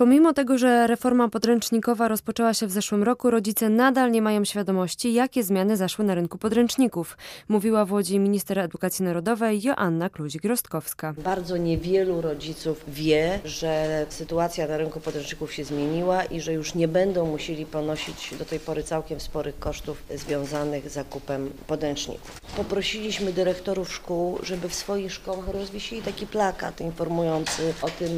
Pomimo tego, że reforma podręcznikowa rozpoczęła się w zeszłym roku, rodzice nadal nie mają świadomości, jakie zmiany zaszły na rynku podręczników, mówiła w Łodzi minister edukacji narodowej Joanna Kluzik-Rostkowska. Bardzo niewielu rodziców wie, że sytuacja na rynku podręczników się zmieniła i że już nie będą musieli ponosić do tej pory całkiem sporych kosztów związanych z zakupem podręczników. Poprosiliśmy dyrektorów szkół, żeby w swoich szkołach rozwiesili taki plakat informujący o tym,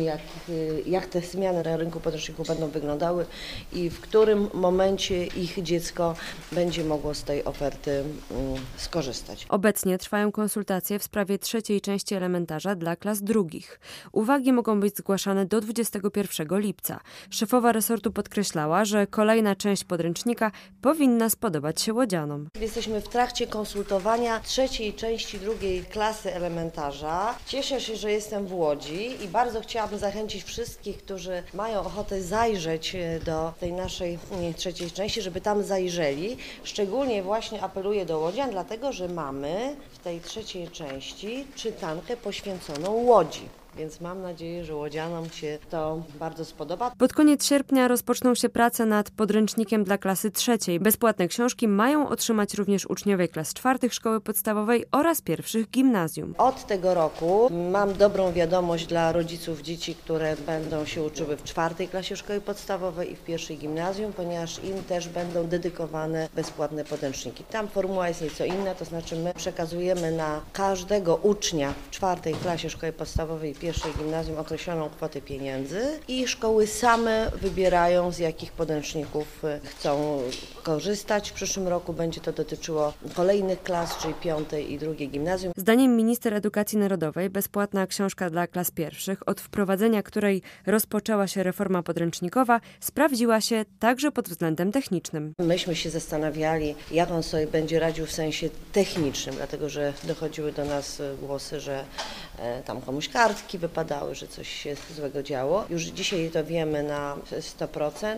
jak te zmiany na rynku podręczników będą wyglądały i w którym momencie ich dziecko będzie mogło z tej oferty skorzystać. Obecnie trwają konsultacje w sprawie trzeciej części elementarza dla klas drugich. Uwagi mogą być zgłaszane do 21 lipca. Szefowa resortu podkreślała, że kolejna część podręcznika powinna spodobać się łodzianom. Jesteśmy w trakcie konsultowania trzeciej części drugiej klasy elementarza. Cieszę się, że jestem w Łodzi i bardzo chciałabym zachęcić wszystkich, którzy mają ochotę zajrzeć do tej naszej trzeciej części, żeby tam zajrzeli. Szczególnie właśnie apeluję do łodzian, dlatego że mamy w tej trzeciej części czytankę poświęconą Łodzi. Więc mam nadzieję, że łodzianom się to bardzo spodoba. Pod koniec sierpnia rozpoczną się prace nad podręcznikiem dla klasy trzeciej. Bezpłatne książki mają otrzymać również uczniowie klas czwartych szkoły podstawowej oraz pierwszych gimnazjum. Od tego roku mam dobrą wiadomość dla rodziców dzieci, które będą się uczyły w czwartej klasie szkoły podstawowej i w pierwszej gimnazjum, ponieważ im też będą dedykowane bezpłatne podręczniki. Tam formuła jest nieco inna, to znaczy my przekazujemy na każdego ucznia w czwartej klasie szkoły podstawowej i pierwszej gimnazjum określoną kwotę pieniędzy i szkoły same wybierają, z jakich podręczników chcą korzystać. W przyszłym roku będzie to dotyczyło kolejnych klas, czyli piątej i drugiej gimnazjum. Zdaniem minister edukacji narodowej bezpłatna książka dla klas pierwszych, od wprowadzenia której rozpoczęła się reforma podręcznikowa, sprawdziła się także pod względem technicznym. Myśmy się zastanawiali, jak on sobie będzie radził w sensie technicznym, dlatego że dochodziły do nas głosy, że tam komuś kartki wypadały, że coś się złego działo. Już dzisiaj to wiemy na 100%.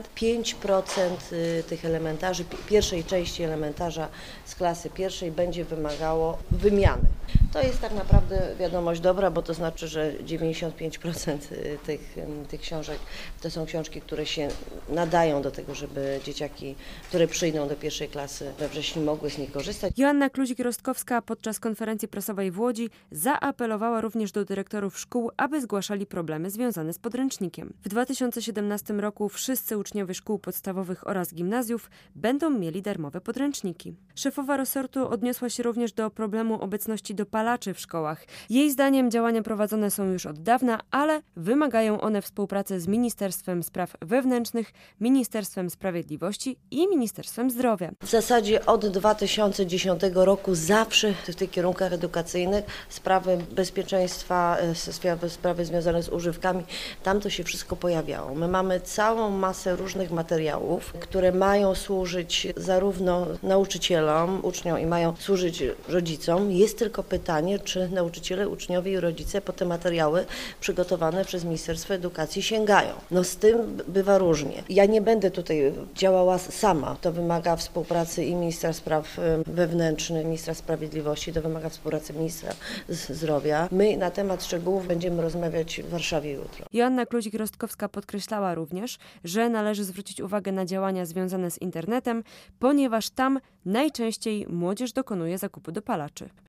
5% tych elementarzy, pierwszej części elementarza z klasy pierwszej będzie wymagało wymiany. To jest tak naprawdę wiadomość dobra, bo to znaczy, że 95% tych książek to są książki, które się nadają do tego, żeby dzieciaki, które przyjdą do pierwszej klasy we wrześniu, mogły z nich korzystać. Joanna Kluzik-Rostkowska podczas konferencji prasowej w Łodzi zaapelowała również do dyrektorów szkół, aby zgłaszali problemy związane z podręcznikiem. W 2017 roku wszyscy uczniowie szkół podstawowych oraz gimnazjów będą mieli darmowe podręczniki. Szefowa resortu odniosła się również do problemu obecności dopalaczy w szkołach. Jej zdaniem działania prowadzone są już od dawna, ale wymagają one współpracy z Ministerstwem Spraw Wewnętrznych, Ministerstwem Sprawiedliwości i Ministerstwem Zdrowia. W zasadzie od 2010 roku zawsze w tych kierunkach edukacyjnych sprawy bezpieczeństwa, sprawy związane z używkami, tam to się wszystko pojawiało. My mamy całą masę różnych materiałów, które mają służyć zarówno nauczycielom, uczniom i mają służyć rodzicom. Jest tylko pytanie, czy nauczyciele, uczniowie i rodzice po te materiały przygotowane przez Ministerstwo Edukacji sięgają. No z tym bywa różnie. Ja nie będę tutaj działała sama. To wymaga współpracy i ministra spraw wewnętrznych, ministra sprawiedliwości, to wymaga współpracy ministra zdrowia. My na temat szczegółów będziemy rozmawiać w Warszawie jutro. Joanna Kluzik-Rostkowska podkreślała również, że należy zwrócić uwagę na działania związane z internetem, ponieważ tam najczęściej młodzież dokonuje zakupu dopalaczy.